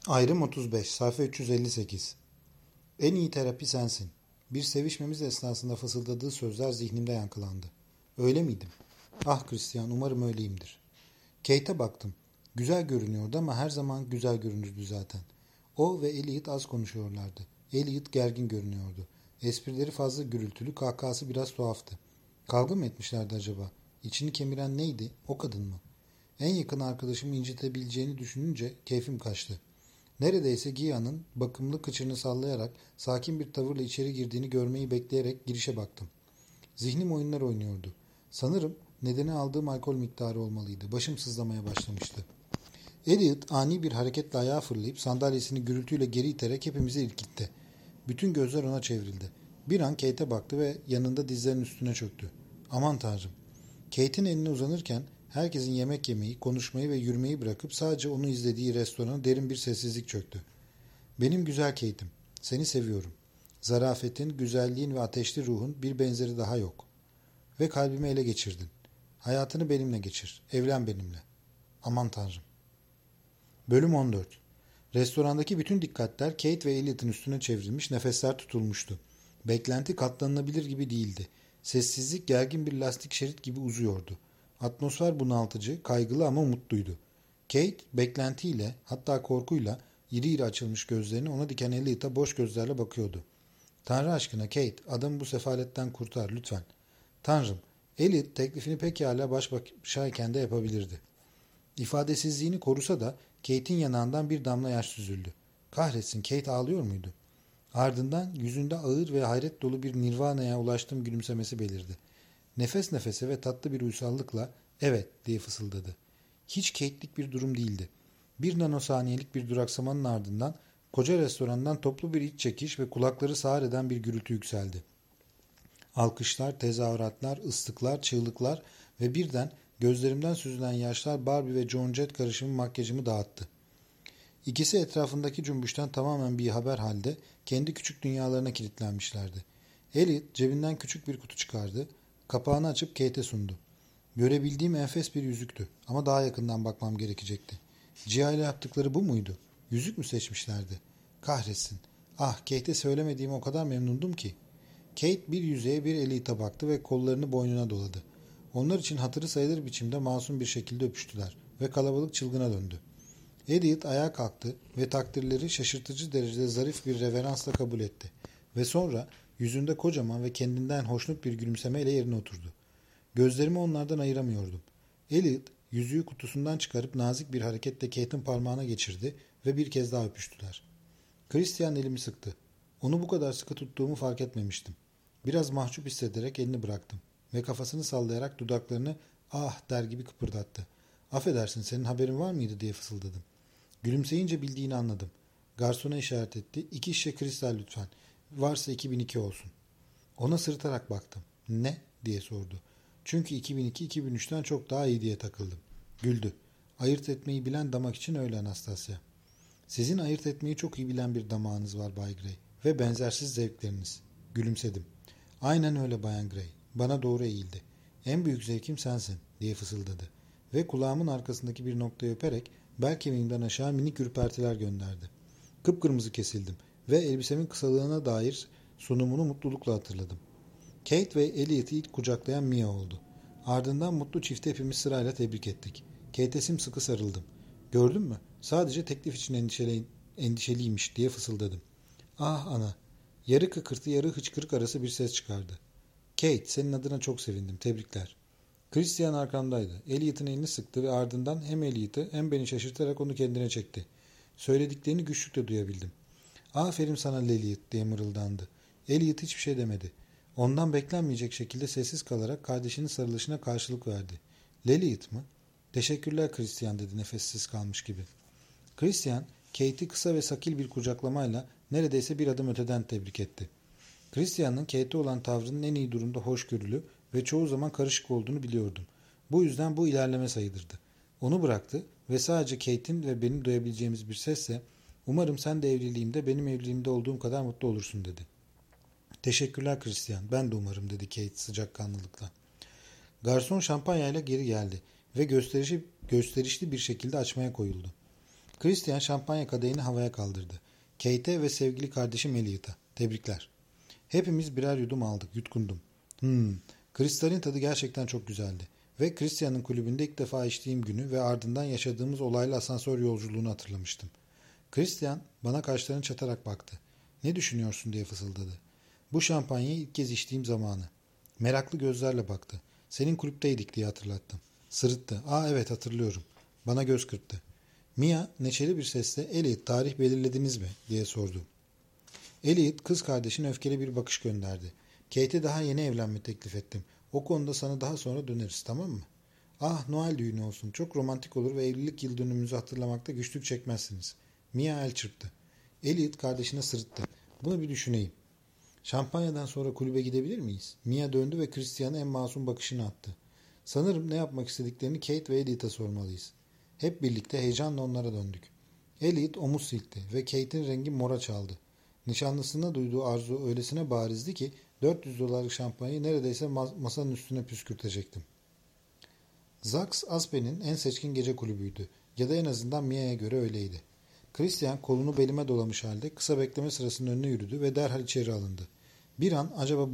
Ayrım 35, sayfa 358. En iyi terapi sensin. Bir sevişmemiz esnasında fısıldadığı sözler zihnimde yankılandı. Öyle miydim? Ah Christian, umarım öyleyimdir. Kate'e baktım. Güzel görünüyordu ama her zaman güzel görünürdü zaten. O ve Elliot az konuşuyorlardı. Elliot gergin görünüyordu. Esprileri fazla gürültülü, kahkahası biraz tuhaftı. Kavga mı etmişlerdi acaba? İçini kemiren neydi? O kadın mı? En yakın arkadaşımı incitebileceğini düşününce keyfim kaçtı. Neredeyse Gia'nın bakımlı kıçını sallayarak sakin bir tavırla içeri girdiğini görmeyi bekleyerek girişe baktım. Zihnim oyunlar oynuyordu. Sanırım nedeni aldığım alkol miktarı olmalıydı. Başım sızlamaya başlamıştı. Elliot ani bir hareketle ayağa fırlayıp sandalyesini gürültüyle geri iterek hepimizi irkitti. Bütün gözler ona çevrildi. Bir an Kate'e baktı ve yanında dizlerinin üstüne çöktü. Aman tanrım. Kate'in eline uzanırken herkesin yemek yemeyi, konuşmayı ve yürümeyi bırakıp sadece onu izlediği restorana derin bir sessizlik çöktü. Benim güzel Kate'im, seni seviyorum. Zarafetin, güzelliğin ve ateşli ruhun bir benzeri daha yok. Ve kalbimi ele geçirdin. Hayatını benimle geçir, evlen benimle. Aman tanrım. Bölüm 14. Restorandaki bütün dikkatler Kate ve Elliot'ın üstüne çevrilmiş, nefesler tutulmuştu. Beklenti katlanılabilir gibi değildi. Sessizlik gergin bir lastik şerit gibi uzuyordu. Atmosfer bunaltıcı, kaygılı ama mutluydu. Kate, beklentiyle, hatta korkuyla iri iri açılmış gözlerini ona diken Elliot'a boş gözlerle bakıyordu. Tanrı aşkına Kate, adamı bu sefaletten kurtar lütfen. Tanrım, Elliot teklifini pekala baş başayken de yapabilirdi. İfadesizliğini korusa da Kate'in yanağından bir damla yaş süzüldü. Kahretsin, Kate ağlıyor muydu? Ardından yüzünde ağır ve hayret dolu bir nirvana'ya ulaştığım gülümsemesi belirdi. Nefes nefese ve tatlı bir uysallıkla evet diye fısıldadı. Hiç Kate'lik bir durum değildi. Bir nanosaniyelik bir duraksamanın ardından koca restorandan toplu bir iç çekiş ve kulakları sağır eden bir gürültü yükseldi. Alkışlar, tezahüratlar, ıslıklar, çığlıklar ve birden gözlerimden süzülen yaşlar Barbie ve John Jett karışımı makyajımı dağıttı. İkisi etrafındaki cümbüşten tamamen bir haber halde kendi küçük dünyalarına kilitlenmişlerdi. Elliot cebinden küçük bir kutu çıkardı, kapağını açıp Kate'e sundu. Görebildiğim enfes bir yüzüktü ama daha yakından bakmam gerekecekti. Gia ile yaptıkları bu muydu? Yüzük mü seçmişlerdi? Kahretsin. Ah, Kate'e söylemediğime o kadar memnundum ki. Kate bir yüzeye bir Elliot'a baktı ve kollarını boynuna doladı. Onlar için hatırı sayılır biçimde masum bir şekilde öpüştüler ve kalabalık çılgına döndü. Elliot ayağa kalktı ve takdirleri şaşırtıcı derecede zarif bir reveransla kabul etti. Ve sonra yüzünde kocaman ve kendinden hoşnut bir gülümsemeyle yerine oturdu. Gözlerimi onlardan ayıramıyordum. Elliot yüzüğü kutusundan çıkarıp nazik bir hareketle Kate'in parmağına geçirdi ve bir kez daha öpüştüler. Christian elimi sıktı. Onu bu kadar sıkı tuttuğumu fark etmemiştim. Biraz mahcup hissederek elini bıraktım ve kafasını sallayarak dudaklarını ah der gibi kıpırdattı. Affedersin, senin haberin var mıydı diye fısıldadım. Gülümseyince bildiğini anladım. Garsona işaret etti. 2 şişe kristal lütfen. Varsa 2002 olsun. Ona sırıtarak baktım. Ne? diye sordu. Çünkü 2002-2003'ten çok daha iyi diye takıldım. Güldü. Ayırt etmeyi bilen damak için öyle Anastasia. Sizin ayırt etmeyi çok iyi bilen bir damağınız var Bay Grey. Ve benzersiz zevkleriniz. Gülümsedim. Aynen öyle Bayan Grey. Bana doğru eğildi. En büyük zevkim sensin diye fısıldadı. Ve kulağımın arkasındaki bir noktayı öperek bel kemiğimden aşağı minik ürpertiler gönderdi. Kıpkırmızı kesildim ve elbisemin kısalığına dair sunumunu mutlulukla hatırladım. Kate ve Elliot'ı ilk kucaklayan Mia oldu. Ardından mutlu çifti hepimiz sırayla tebrik ettik. Kate'e sımsıkı sarıldım. Gördün mü? Sadece teklif için endişeliymiş diye fısıldadım. Ah ana! Yarı kıkırtı yarı hıçkırık arası bir ses çıkardı. Kate, senin adına çok sevindim. Tebrikler. Christian arkamdaydı. Elliot'ın elini sıktı ve ardından hem Elliot'ı hem beni şaşırtarak onu kendine çekti. Söylediklerini güçlükle duyabildim. Aferin sana Elliot diye mırıldandı. Elliot hiçbir şey demedi. Ondan beklenmeyecek şekilde sessiz kalarak kardeşinin sarılışına karşılık verdi. Elliot mı? Teşekkürler Christian dedi nefessiz kalmış gibi. Christian, Kate'i kısa ve sakil bir kucaklamayla neredeyse bir adım öteden tebrik etti. Christian'ın Kate'e olan tavrının en iyi durumda hoşgörülü ve çoğu zaman karışık olduğunu biliyordum. Bu yüzden bu ilerleme sayılırdı. Onu bıraktı ve sadece Kate'in ve benim duyabileceğimiz bir sesle "Umarım sen de evliliğimde benim evliliğimde olduğum kadar mutlu olursun." dedi. "Teşekkürler Christian, ben de umarım." dedi Kate sıcakkanlılıkla. Garson şampanyayla geri geldi ve gösterişli bir şekilde açmaya koyuldu. Christian şampanya kadehini havaya kaldırdı. Kate'e ve sevgili kardeşim Elliot'a. Tebrikler. Hepimiz birer yudum aldık. Yutkundum. Kristalin tadı gerçekten çok güzeldi. Ve Christian'ın kulübünde ilk defa içtiğim günü ve ardından yaşadığımız olaylı asansör yolculuğunu hatırlamıştım. Christian bana kaşlarını çatarak baktı. Ne düşünüyorsun diye fısıldadı. Bu şampanyayı ilk kez içtiğim zamanı. Meraklı gözlerle baktı. Senin kulüpteydik diye hatırlattım. Sırıttı. Evet hatırlıyorum. Bana göz kırptı. Mia neşeli bir sesle Elliot tarih belirlediniz mi diye sordu. Elliot kız kardeşine öfkeli bir bakış gönderdi. Kate'e daha yeni evlenme teklif ettim. O konuda sana daha sonra döneriz, tamam mı? Noel düğünü olsun. Çok romantik olur ve evlilik yıl dönümümüzü hatırlamakta güçlük çekmezsiniz. Mia el çırptı. Elliot kardeşine sırıttı. Bunu bir düşüneyim. Şampanyadan sonra kulübe gidebilir miyiz? Mia döndü ve Christian'a en masum bakışını attı. Sanırım ne yapmak istediklerini Kate ve Elliot'a sormalıyız. Hep birlikte heyecanla onlara döndük. Elliot omuz silkti ve Kate'in rengi mora çaldı. Nişanlısına duyduğu arzu öylesine barizdi ki $400 şampanyayı neredeyse masanın üstüne püskürtecektim. Zax Aspen'in en seçkin gece kulübüydü. Ya da en azından Mia'ya göre öyleydi. Christian kolunu belime dolamış halde kısa bekleme sırasının önüne yürüdü ve derhal içeri alındı. Bir an acaba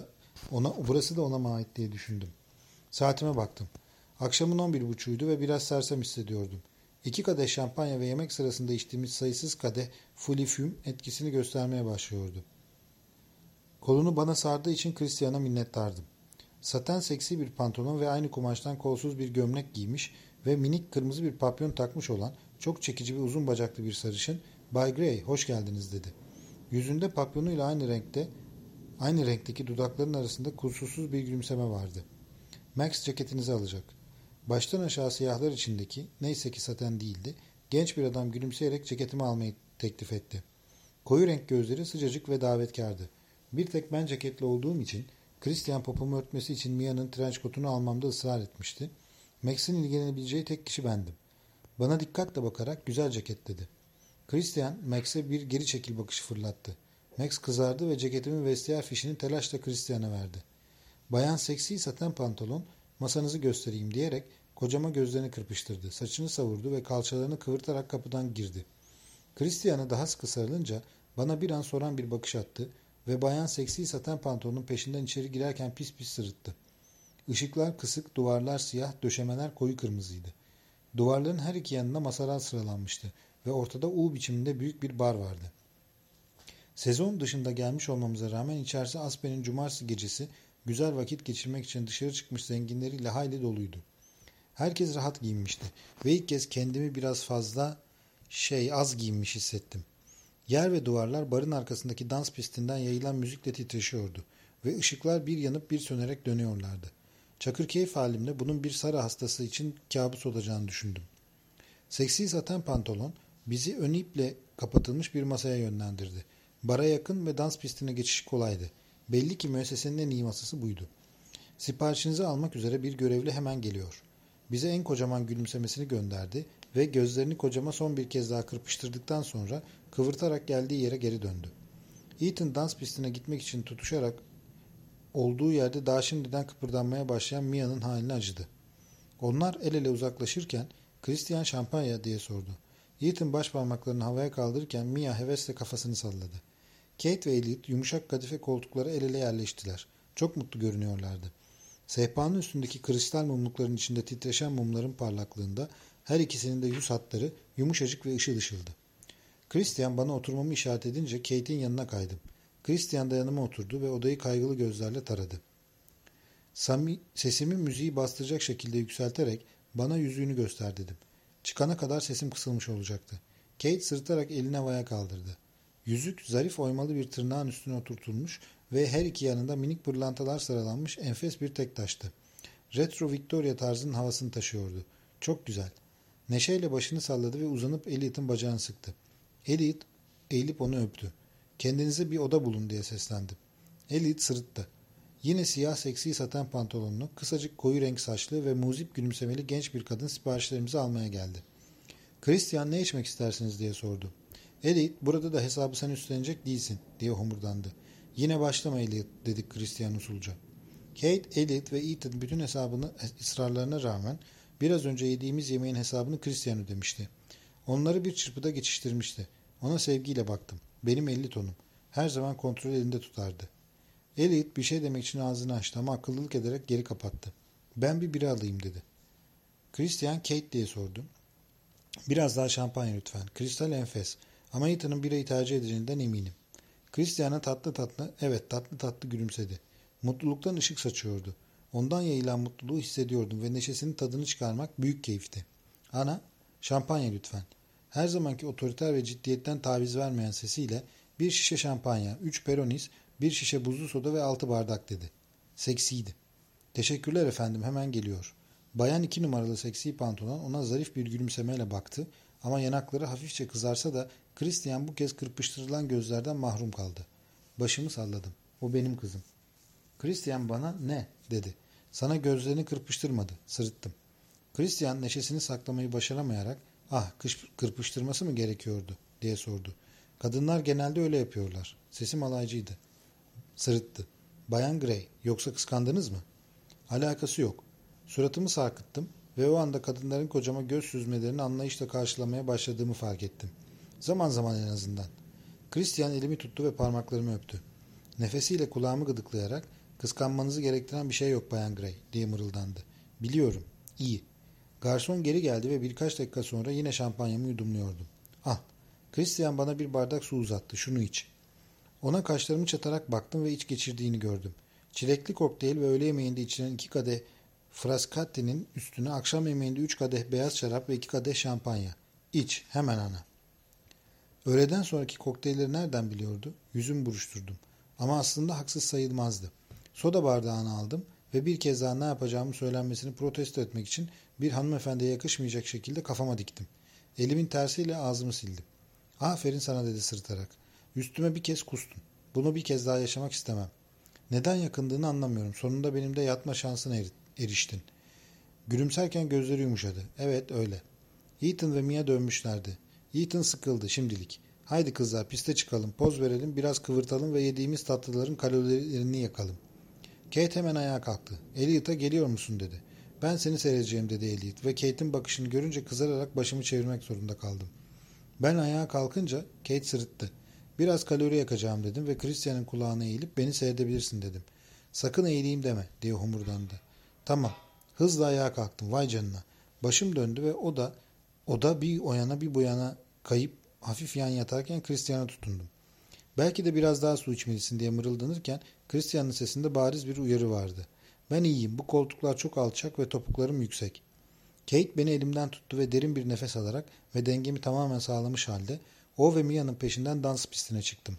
burası da ona mı ait diye düşündüm. Saatime baktım. Akşamın 11.30'uydu ve biraz sersem hissediyordum. 2 kadeh şampanya ve yemek sırasında içtiğimiz sayısız kadeh fulifüm etkisini göstermeye başlıyordu. Kolunu bana sardığı için Christian'a minnettardım. Saten seksi bir pantolon ve aynı kumaştan kolsuz bir gömlek giymiş ve minik kırmızı bir papyon takmış olan çok çekici ve uzun bacaklı bir sarışın, "Bay Gray, hoş geldiniz." dedi. Yüzünde papyonuyla aynı renkteki dudakların arasında kusursuz bir gülümseme vardı. Max ceketinizi alacak. Baştan aşağı siyahlar içindeki, neyse ki saten değildi, genç bir adam gülümseyerek ceketimi almayı teklif etti. Koyu renk gözleri sıcacık ve davetkardı. Bir tek ben ceketli olduğum için Christian popomu örtmesi için Mia'nın trench kotunu almamda ısrar etmişti. Max'in ilgilenebileceği tek kişi bendim. Bana dikkatle bakarak güzel ceket dedi. Christian Max'e bir geri çekil bakışı fırlattı. Max kızardı ve ceketimin vestiyer fişini telaşla Christian'a verdi. Bayan seksi saten pantolon, masanızı göstereyim diyerek kocama gözlerini kırpıştırdı. Saçını savurdu ve kalçalarını kıvırtarak kapıdan girdi. Christian'a daha sıkı sarılınca bana bir an soran bir bakış attı ve bayan seksi saten pantolonun peşinden içeri girerken pis pis sırıttı. Işıklar kısık, duvarlar siyah, döşemeler koyu kırmızıydı. Duvarların her iki yanında masalar sıralanmıştı ve ortada U biçiminde büyük bir bar vardı. Sezon dışında gelmiş olmamıza rağmen içerisi Aspen'in cumartesi gecesi güzel vakit geçirmek için dışarı çıkmış zenginleriyle hayli doluydu. Herkes rahat giyinmişti ve ilk kez kendimi biraz fazla az giyinmiş hissettim. Yer ve duvarlar barın arkasındaki dans pistinden yayılan müzikle titreşiyordu ve ışıklar bir yanıp bir sönerek dönüyorlardı. Çakırkeyif halimle bunun bir Sara hastası için kabus olacağını düşündüm. Seksi saten pantolon bizi ön iple kapatılmış bir masaya yönlendirdi. Bara yakın ve dans pistine geçiş kolaydı. Belli ki müessesenin en iyi masası buydu. Siparişinizi almak üzere bir görevli hemen geliyor. Bize en kocaman gülümsemesini gönderdi ve gözlerini kocama son bir kez daha kırpıştırdıktan sonra kıvırtarak geldiği yere geri döndü. Ethan dans pistine gitmek için tutuşarak olduğu yerde daha şimdiden kıpırdanmaya başlayan Mia'nın haline acıdı. Onlar el ele uzaklaşırken Christian şampanya diye sordu. Ethan baş parmaklarını havaya kaldırırken Mia hevesle kafasını salladı. Kate ve Elliot yumuşak kadife koltuklara el ele yerleştiler. Çok mutlu görünüyorlardı. Sehpanın üstündeki kristal mumlukların içinde titreşen mumların parlaklığında her ikisinin de yüz hatları yumuşacık ve ışıl ışıldı. Christian bana oturmamı işaret edince Kate'in yanına kaydım. Christian da yanıma oturdu ve odayı kaygılı gözlerle taradı. Sesimi müziği bastıracak şekilde yükselterek bana yüzüğünü göster dedim. Çıkana kadar sesim kısılmış olacaktı. Kate sırıtarak elini havaya kaldırdı. Yüzük zarif oymalı bir tırnağın üstüne oturtulmuş ve her iki yanında minik pırlantalar sıralanmış enfes bir tek taştı. Retro Victoria tarzının havasını taşıyordu. Çok güzel. Neşeyle başını salladı ve uzanıp Elliot'ın bacağını sıktı. Elliot eğilip onu öptü. Kendinize bir oda bulun diye seslendi. Elliot sırıttı. Yine siyah seksi saten pantolonlu, kısacık koyu renk saçlı ve muzip gülümsemeli genç bir kadın siparişlerimizi almaya geldi. Christian ne içmek istersiniz diye sordu. Elliot burada da hesabı sen üstlenecek değilsin diye homurdandı. Yine başlama Elliot dedik Christian usulca. Kate, Elliot ve Ethan bütün ısrarlarına rağmen biraz önce yediğimiz yemeğin hesabını Christian ödemişti. Onları bir çırpıda geçiştirmişti. Ona sevgiyle baktım. Benim 50 tonum. Her zaman kontrolü elinde tutardı. Elliot bir şey demek için ağzını açtı ama akıllılık ederek geri kapattı. Ben bir bira alayım dedi. Christian Kate diye sordu. Biraz daha şampanya lütfen. Kristal enfes. Ama Ethan'ın birayı tercih edeceğinden eminim. Christian'a evet tatlı tatlı gülümsedi. Mutluluktan ışık saçıyordu. Ondan yayılan mutluluğu hissediyordum ve neşesinin tadını çıkarmak büyük keyifti. Ana, şampanya lütfen. Her zamanki otoriter ve ciddiyetten taviz vermeyen sesiyle bir şişe şampanya, 3 peronis, bir şişe buzlu soda ve 6 bardak dedi. Seksiydi. Teşekkürler efendim, hemen geliyor. Bayan 2 numaralı seksi pantolon ona zarif bir gülümsemeyle baktı ama yanakları hafifçe kızarsa da Christian bu kez kırpıştırılan gözlerden mahrum kaldı. Başımı salladım. O benim kızım. Christian bana ne dedi. Sana gözlerini kırpıştırmadı. Sırıttım. Christian neşesini saklamayı başaramayarak kırpıştırması mı gerekiyordu diye sordu. Kadınlar genelde öyle yapıyorlar. Sesim alaycıydı. Sırıttı. Bayan Gray, yoksa kıskandınız mı? Alakası yok. Suratımı sarkıttım ve o anda kadınların kocama göz süzmelerini anlayışla karşılamaya başladığımı fark ettim. Zaman zaman en azından. Christian elimi tuttu ve parmaklarımı öptü. Nefesiyle kulağımı gıdıklayarak kıskanmanızı gerektiren bir şey yok Bayan Gray diye mırıldandı. Biliyorum. İyi. Garson geri geldi ve birkaç dakika sonra yine şampanyamı yudumluyordum. Al. Christian bana bir bardak su uzattı. Şunu iç. Ona kaşlarımı çatarak baktım ve iç geçirdiğini gördüm. Çilekli kokteyl ve öğle yemeğinde içilen 2 kadeh Frascati'nin üstüne akşam yemeğinde 3 kadeh beyaz şarap ve 2 kadeh şampanya. İç, hemen ana. Öğleden sonraki kokteylleri nereden biliyordu? Yüzümü buruşturdum. Ama aslında haksız sayılmazdı. Soda bardağını aldım ve bir kez daha ne yapacağımı söylenmesini protesto etmek için bir hanımefendiye yakışmayacak şekilde kafama diktim. Elimin tersiyle ağzımı sildim. Aferin sana dedi sırıtarak. Üstüme bir kez kustun. Bunu bir kez daha yaşamak istemem. Neden yakındığını anlamıyorum. Sonunda benim de yatma şansına eriştin. Gülümserken gözleri yumuşadı. Evet öyle. Ethan ve Mia dönmüşlerdi. Ethan sıkıldı şimdilik. Haydi kızlar piste çıkalım, poz verelim, biraz kıvırtalım ve yediğimiz tatlıların kalorilerini yakalım. Kate hemen ayağa kalktı. Elliot'a geliyor musun dedi. Ben seni seyredeceğim dedi Elliot ve Kate'in bakışını görünce kızararak başımı çevirmek zorunda kaldım. Ben ayağa kalkınca Kate sırıttı. Biraz kalori yakacağım dedim ve Christian'ın kulağına eğilip beni seyredebilirsin dedim. Sakın eğileyim deme diye homurdandı. Tamam. Hızla ayağa kalktım. Vay canına. Başım döndü ve o da bir o yana bir bu yana kayıp hafif yan yatarken Christian'a tutundum. Belki de biraz daha su içmelisin diye mırıldanırken Christian'ın sesinde bariz bir uyarı vardı. Ben iyiyim. Bu koltuklar çok alçak ve topuklarım yüksek. Kate beni elimden tuttu ve derin bir nefes alarak ve dengemi tamamen sağlamış halde o ve Mia'nın peşinden dans pistine çıktım.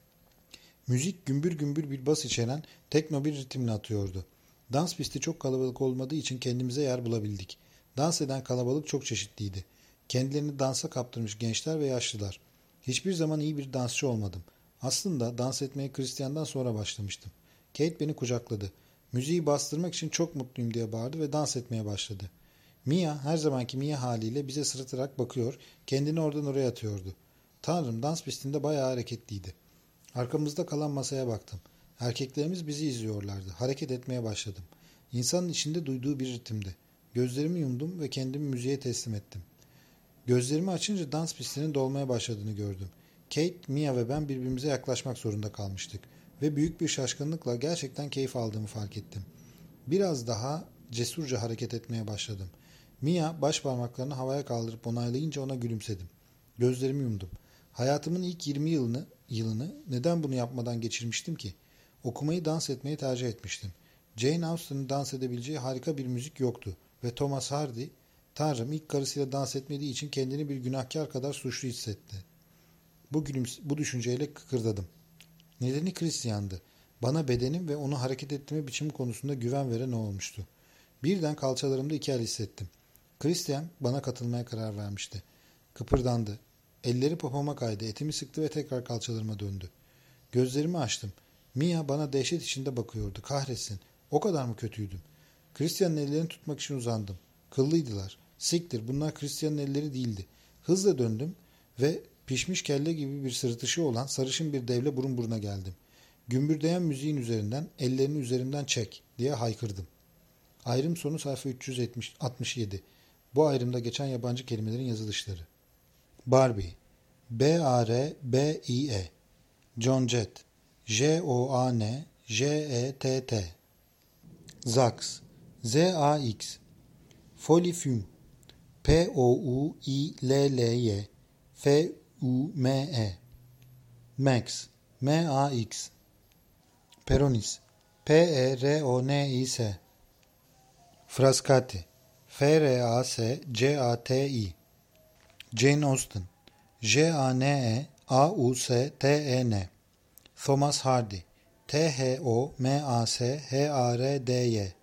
Müzik gümbür gümbür bir bas içeren tekno bir ritimle atıyordu. Dans pisti çok kalabalık olmadığı için kendimize yer bulabildik. Dans eden kalabalık çok çeşitliydi. Kendilerini dansa kaptırmış gençler ve yaşlılar. Hiçbir zaman iyi bir dansçı olmadım. Aslında dans etmeye Christian'dan sonra başlamıştım. Kate beni kucakladı. Müziği bastırmak için çok mutluyum diye bağırdı ve dans etmeye başladı. Mia her zamanki Mia haliyle bize sırıtarak bakıyor, kendini oradan oraya atıyordu. Tanrım dans pistinde bayağı hareketliydi. Arkamızda kalan masaya baktım. Erkeklerimiz bizi izliyorlardı. Hareket etmeye başladım. İnsanın içinde duyduğu bir ritimdi. Gözlerimi yumdum ve kendimi müziğe teslim ettim. Gözlerimi açınca dans pistinin dolmaya başladığını gördüm. Kate, Mia ve ben birbirimize yaklaşmak zorunda kalmıştık. Ve büyük bir şaşkınlıkla gerçekten keyif aldığımı fark ettim. Biraz daha cesurca hareket etmeye başladım. Mia baş parmaklarını havaya kaldırıp onaylayınca ona gülümsedim. Gözlerimi yumdum. Hayatımın ilk 20 yılını neden bunu yapmadan geçirmiştim ki? Okumayı, dans etmeyi tercih etmiştim. Jane Austen'ın dans edebileceği harika bir müzik yoktu ve Thomas Hardy, Tanrım ilk karısıyla dans etmediği için kendini bir günahkar kadar suçlu hissetti. Bu düşünceyle kıkırdadım. Nedeni Christian'dı. Bana bedenim ve onu hareket ettirme biçimi konusunda güven veren o olmuştu. Birden kalçalarımda 2 el hissettim. Christian bana katılmaya karar vermişti. Kıpırdandı. Elleri popoma kaydı, etimi sıktı ve tekrar kalçalarıma döndü. Gözlerimi açtım. Mia bana dehşet içinde bakıyordu. Kahretsin. O kadar mı kötüydüm? Christian'ın ellerini tutmak için uzandım. Kıllıydılar. Siktir, bunlar Christian'ın elleri değildi. Hızla döndüm ve pişmiş kelle gibi bir sırıtışı olan sarışın bir devle burun buruna geldim. Gümbürdeyen müziğin üzerinden, ellerini üzerimden çek diye haykırdım. Ayrım sonu sayfa 367. Bu ayrımda geçen yabancı kelimelerin yazılışları. Barbie, Barbie, John Jett, Joan Jett, Zax, Zax, Folifum, Pouilly, Fume, Max, Peronis, Peronis, Frascati, Frascati, Jane Austen, Janeaustn, Thomas Hardy, Thomashardy,